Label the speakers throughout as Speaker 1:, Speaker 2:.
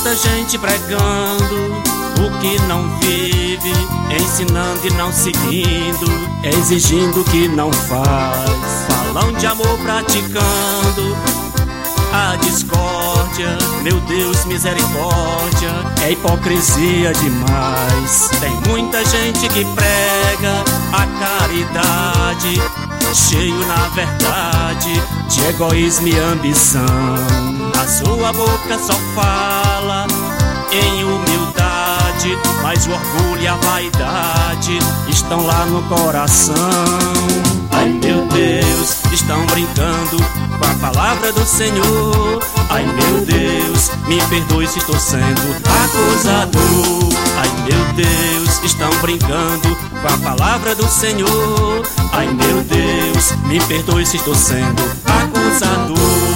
Speaker 1: tanta gente pregando o que não vive, ensinando e não seguindo, exigindo o que não faz. Falam de amor praticando a discórdia, meu Deus, misericórdia, é hipocrisia demais. Tem muita gente que prega a caridade, cheio na verdade de egoísmo e ambição. A sua boca só fala em humildade, mas o orgulho e a vaidade estão lá no coração. Ai meu Deus, estão brincando com a palavra do Senhor. Ai meu Deus, me perdoe se estou sendo acusado. Ai meu Deus, estão brincando com a palavra do Senhor. Ai meu Deus, me perdoe se estou sendo acusado.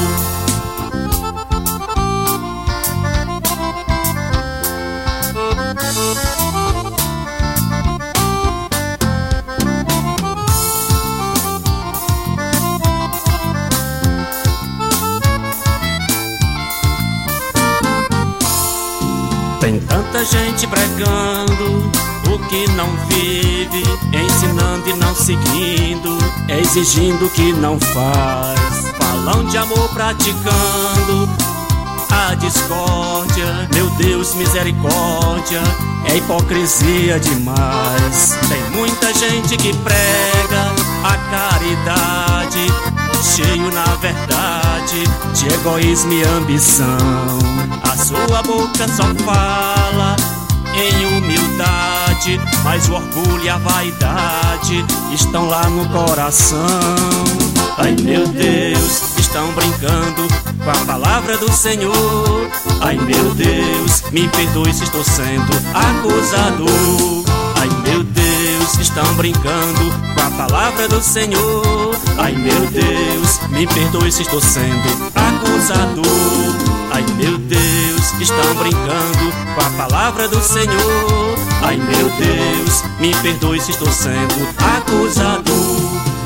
Speaker 1: Tem tanta gente pregando o que não vive, ensinando e não seguindo, exigindo o que não faz. Falam de amor praticando a discórdia, meu Deus, misericórdia, é hipocrisia demais. Tem muita gente que prega a caridade, cheio na verdade de egoísmo e ambição. A sua boca só fala em humildade, mas o orgulho e a vaidade estão lá no coração. Ai meu Deus, estão brincando com a palavra do Senhor. Ai meu Deus, me perdoe se estou sendo acusado. Ai meu Deus, estão brincando com a palavra do Senhor. Ai meu Deus, me perdoe se estou sendo acusado. Ai meu Deus, estão brincando com a palavra do Senhor. Ai meu Deus, me perdoe se estou sendo acusado.